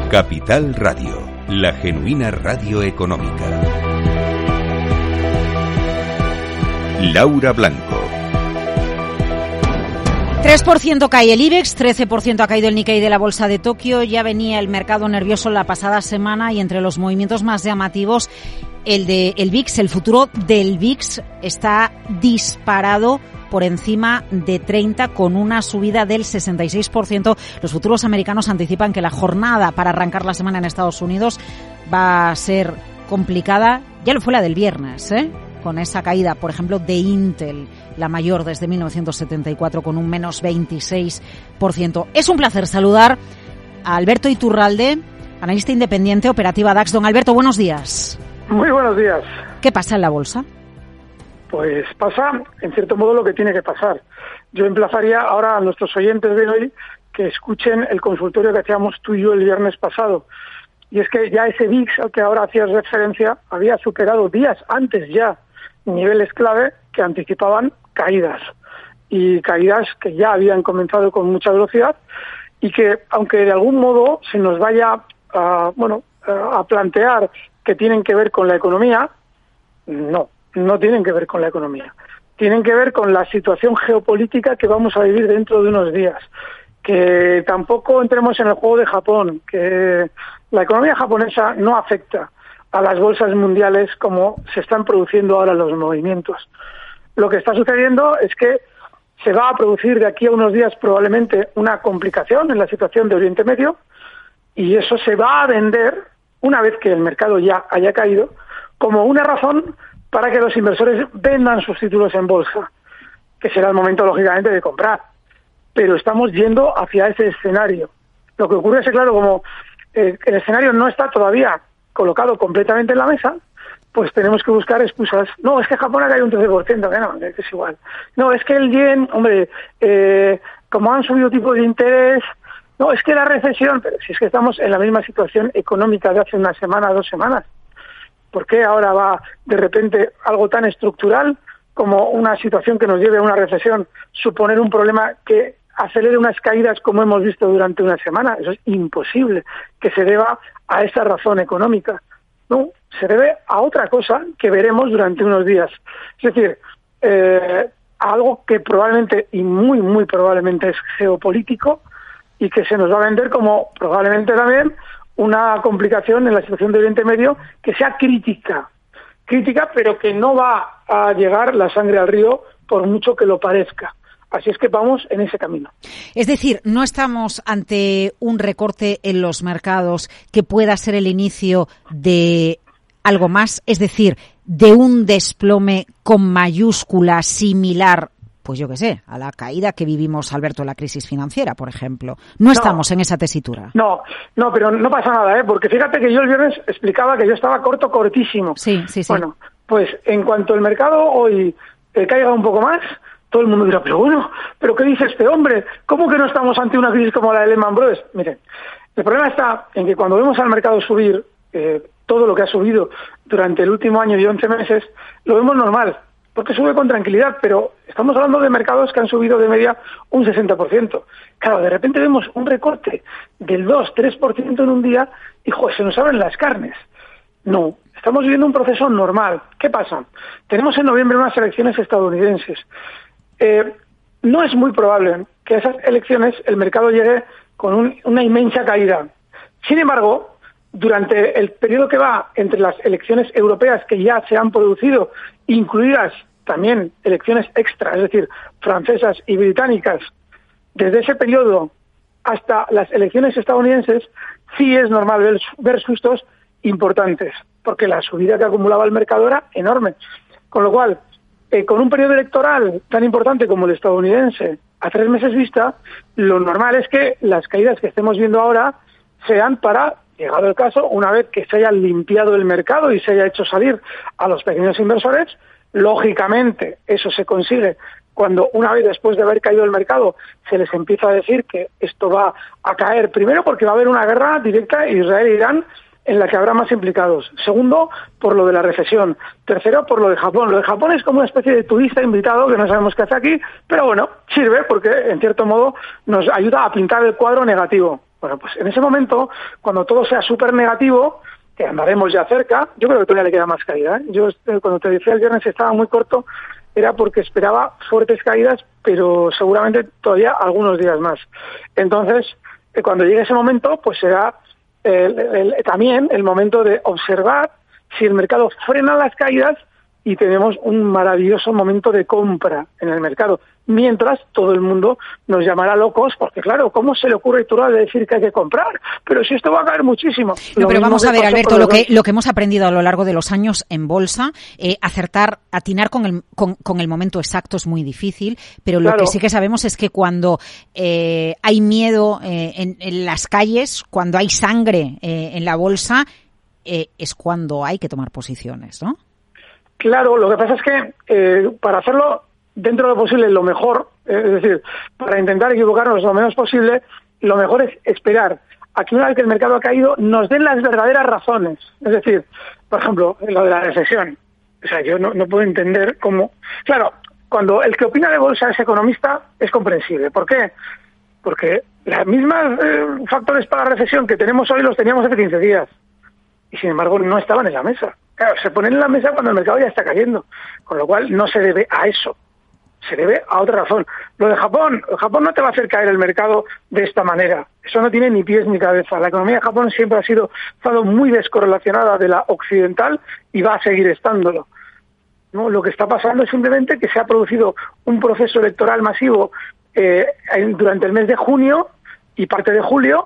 Capital Radio, la genuina radio económica. Laura Blanco. 3% cae el IBEX, 13% ha caído el Nikkei de la Bolsa de Tokio. Ya venía el mercado nervioso la pasada semana y entre los movimientos más llamativos, el VIX, el futuro del VIX está disparado por encima de 30 con una subida del 66%. Los futuros americanos anticipan que la jornada para arrancar la semana en Estados Unidos va a ser complicada. Ya lo fue la del viernes, con esa caída, por ejemplo, de Intel, la mayor desde 1974, con un menos 26%. Es un placer saludar a Alberto Iturralde, analista independiente, operativa DAX. Don Alberto, buenos días. Muy buenos días. ¿Qué pasa en la bolsa? Pues pasa, en cierto modo, lo que tiene que pasar. Yo emplazaría ahora a nuestros oyentes de hoy que escuchen el consultorio que hacíamos tú y yo el viernes pasado. Y es que ya ese VIX al que ahora hacías referencia había superado días antes ya niveles clave que anticipaban caídas. Y caídas que ya habían comenzado con mucha velocidad y que, aunque de algún modo se nos vaya a plantear que tienen que ver con la economía, no tienen que ver con la economía. Tienen que ver con la situación geopolítica que vamos a vivir dentro de unos días. Que tampoco entremos en el juego de Japón, que la economía japonesa no afecta a las bolsas mundiales como se están produciendo ahora los movimientos. Lo que está sucediendo es que se va a producir de aquí a unos días probablemente una complicación en la situación de Oriente Medio y eso se va a vender, una vez que el mercado ya haya caído, como una razón para que los inversores vendan sus títulos en bolsa, que será el momento, lógicamente, de comprar. Pero estamos yendo hacia ese escenario. Lo que ocurre es que, claro, como el escenario no está todavía colocado completamente en la mesa, pues tenemos que buscar excusas. No, es que Japón ha caído un 13%, que no, que es igual. No, es que el yen, como han subido tipos de interés, no, es que la recesión, pero si es que estamos en la misma situación económica de hace una semana, 2 semanas. ¿Por qué ahora va de repente algo tan estructural como una situación que nos lleve a una recesión suponer un problema que acelere unas caídas como hemos visto durante una semana? Eso es imposible que se deba a esa razón económica. No, se debe a otra cosa que veremos durante unos días. Es decir, a algo que probablemente y muy, muy probablemente es geopolítico y que se nos va a vender como probablemente también una complicación en la situación de Oriente Medio que sea crítica, pero que no va a llegar la sangre al río por mucho que lo parezca. Así es que vamos en ese camino. Es decir, no estamos ante un recorte en los mercados que pueda ser el inicio de algo más, es decir, de un desplome con mayúscula similar, pues yo qué sé, a la caída que vivimos, Alberto, en la crisis financiera, por ejemplo. No estamos en esa tesitura. No, pero no pasa nada, porque fíjate que yo el viernes explicaba que yo estaba cortísimo. Sí. Bueno, pues en cuanto el mercado hoy caiga un poco más, todo el mundo dirá, pero ¿qué dice este hombre? ¿Cómo que no estamos ante una crisis como la de Lehman Brothers? Miren, el problema está en que cuando vemos al mercado subir, todo lo que ha subido durante el último año y 11 meses, lo vemos normal, porque sube con tranquilidad, pero estamos hablando de mercados que han subido de media un 60%. Claro, de repente vemos un recorte del 2-3% en un día y, se nos abren las carnes. No, estamos viviendo un proceso normal. ¿Qué pasa? Tenemos en noviembre unas elecciones estadounidenses. No es muy probable que a esas elecciones el mercado llegue con una inmensa caída. Sin embargo, durante el periodo que va entre las elecciones europeas que ya se han producido, incluidas también elecciones extra, es decir, francesas y británicas, desde ese periodo hasta las elecciones estadounidenses, sí es normal ver sustos importantes, porque la subida que acumulaba el mercado era enorme. Con lo cual, con un periodo electoral tan importante como el estadounidense, a 3 meses vista, lo normal es que las caídas que estemos viendo ahora sean para, llegado el caso, una vez que se haya limpiado el mercado y se haya hecho salir a los pequeños inversores. Lógicamente, eso se consigue cuando, una vez después de haber caído el mercado, se les empieza a decir que esto va a caer. Primero, porque va a haber una guerra directa Israel-Irán en la que habrá más implicados. Segundo, por lo de la recesión. Tercero, por lo de Japón. Lo de Japón es como una especie de turista invitado que no sabemos qué hace aquí, pero bueno, sirve porque, en cierto modo, nos ayuda a pintar el cuadro negativo. Bueno, pues en ese momento, cuando todo sea súper negativo, que andaremos ya cerca, yo creo que todavía le queda más caída, ¿eh? Yo cuando te decía el viernes estaba muy corto, era porque esperaba fuertes caídas, pero seguramente todavía algunos días más. Entonces, cuando llegue ese momento, pues será también el momento de observar si el mercado frena las caídas y tenemos un maravilloso momento de compra en el mercado. Mientras todo el mundo nos llamará locos, porque claro, ¿cómo se le ocurre a Iturralde decir que hay que comprar? Pero si esto va a caer muchísimo. No, pero vamos a ver, Alberto, lo que hemos aprendido a lo largo de los años en bolsa, atinar con el momento exacto es muy difícil, pero lo que sí que sabemos es que cuando hay miedo en las calles, cuando hay sangre en la bolsa, es cuando hay que tomar posiciones, ¿no? Claro, lo que pasa es que para hacerlo dentro de lo posible, lo mejor, es decir, para intentar equivocarnos lo menos posible, lo mejor es esperar a que una vez que el mercado ha caído nos den las verdaderas razones. Es decir, por ejemplo, lo de la recesión. O sea, yo no puedo entender cómo... Claro, cuando el que opina de bolsa es economista, es comprensible. ¿Por qué? Porque los mismos factores para la recesión que tenemos hoy los teníamos hace 15 días. Y sin embargo no estaban en la mesa. Claro, se ponen en la mesa cuando el mercado ya está cayendo. Con lo cual no se debe a eso. Se debe a otra razón. Lo de Japón no te va a hacer caer el mercado de esta manera. Eso no tiene ni pies ni cabeza. La economía de Japón siempre ha estado muy descorrelacionada de la occidental y va a seguir estándolo. ¿No? Lo que está pasando es simplemente que se ha producido un proceso electoral masivo durante el mes de junio y parte de julio,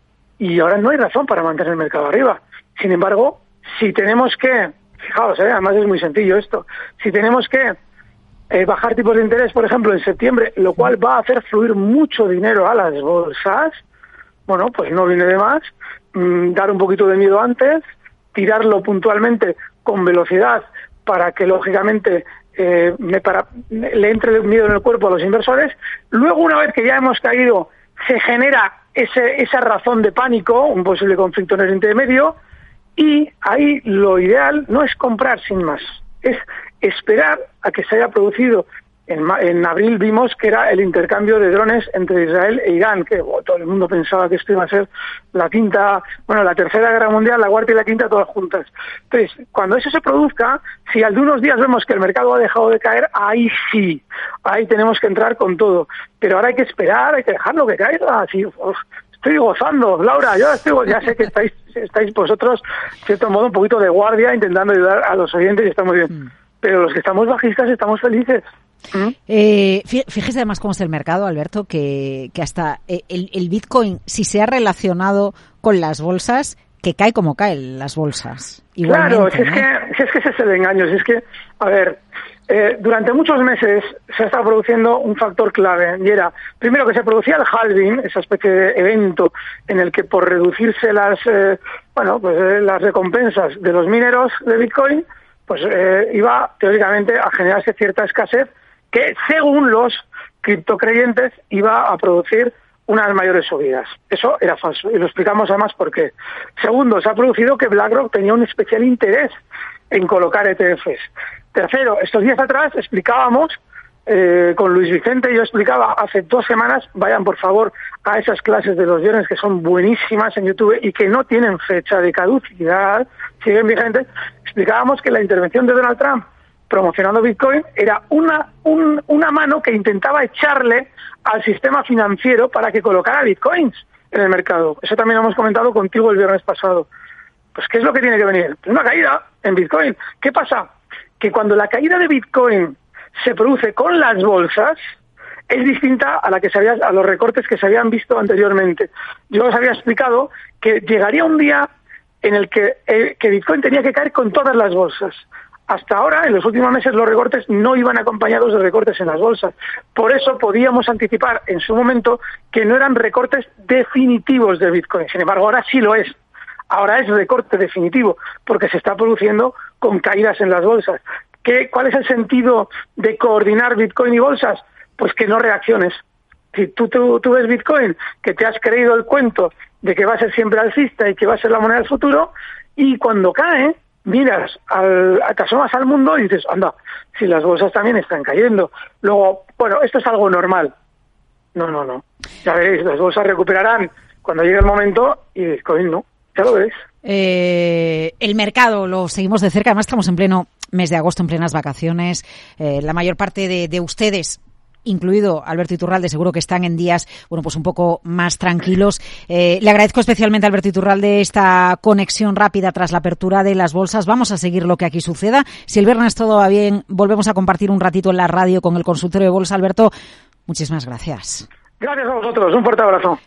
y ahora no hay razón para mantener el mercado arriba. Sin embargo, si tenemos que, fijaos, además es muy sencillo esto, si tenemos que bajar tipos de interés, por ejemplo, en septiembre, lo cual va a hacer fluir mucho dinero a las bolsas, bueno, pues no viene de más dar un poquito de miedo antes, tirarlo puntualmente con velocidad para que, lógicamente, le entre el miedo en el cuerpo a los inversores. Luego, una vez que ya hemos caído, se genera esa razón de pánico, un posible conflicto en el Oriente Medio, y ahí lo ideal no es comprar sin más, es esperar a que se haya producido. En abril vimos que era el intercambio de drones entre Israel e Irán, que todo el mundo pensaba que esto iba a ser la tercera guerra mundial, la cuarta y la quinta todas juntas. Entonces, cuando eso se produzca, si al de unos días vemos que el mercado ha dejado de caer, ahí sí, ahí tenemos que entrar con todo. Pero ahora hay que esperar, hay que dejarlo que caiga. Así, estoy gozando, Laura, ya sé que estáis vosotros, de cierto modo, un poquito de guardia, intentando ayudar a los oyentes y está muy bien. Pero los que estamos bajistas estamos felices. Fíjese además cómo es el mercado, Alberto, que hasta el Bitcoin, si se ha relacionado con las bolsas, que cae como caen las bolsas. Claro, si es que ese es el engaño. Si es que, a ver, durante muchos meses se ha estado produciendo un factor clave, y era, primero, que se producía el halving, esa especie de evento en el que por reducirse las recompensas de los mineros de Bitcoin, pues iba teóricamente a generarse cierta escasez que, según los criptocreyentes, iba a producir unas mayores subidas. Eso era falso, y lo explicamos además por qué. Segundo, se ha producido que BlackRock tenía un especial interés en colocar ETFs. Tercero, estos días atrás explicábamos, con Luis Vicente, yo explicaba hace 2 semanas, vayan por favor a esas clases de los viernes que son buenísimas en YouTube y que no tienen fecha de caducidad, siguen vigentes. Explicábamos que la intervención de Donald Trump promocionando Bitcoin era una mano que intentaba echarle al sistema financiero para que colocara Bitcoins en el mercado. Eso también lo hemos comentado contigo el viernes pasado. Pues, ¿qué es lo que tiene que venir? Una caída en Bitcoin. ¿Qué pasa? Que cuando la caída de Bitcoin se produce con las bolsas, es distinta a a los recortes que se habían visto anteriormente. Yo os había explicado que llegaría un día en el que Bitcoin tenía que caer con todas las bolsas. Hasta ahora, en los últimos meses, los recortes no iban acompañados de recortes en las bolsas. Por eso podíamos anticipar en su momento que no eran recortes definitivos de Bitcoin. Sin embargo, ahora sí lo es. Ahora es recorte definitivo, porque se está produciendo con caídas en las bolsas. ¿Cuál es el sentido de coordinar Bitcoin y bolsas? Pues que no reacciones. Si tú ves Bitcoin, que te has creído el cuento de que va a ser siempre alcista y que va a ser la moneda del futuro, y cuando cae, miras, te asomas al mundo y dices, anda, si las bolsas también están cayendo. Luego, bueno, esto es algo normal. No. Ya veréis, las bolsas recuperarán cuando llegue el momento y Bitcoin no, ya lo veréis. El mercado lo seguimos de cerca, además estamos en pleno mes de agosto, en plenas vacaciones. La mayor parte de ustedes, incluido Alberto Iturralde, seguro que están en días, bueno, pues un poco más tranquilos. Le agradezco especialmente a Alberto Iturralde esta conexión rápida tras la apertura de las bolsas. Vamos a seguir lo que aquí suceda. Si el viernes todo va bien, volvemos a compartir un ratito en la radio con el consultorio de bolsa. Alberto, muchísimas gracias. Gracias a vosotros, un fuerte abrazo.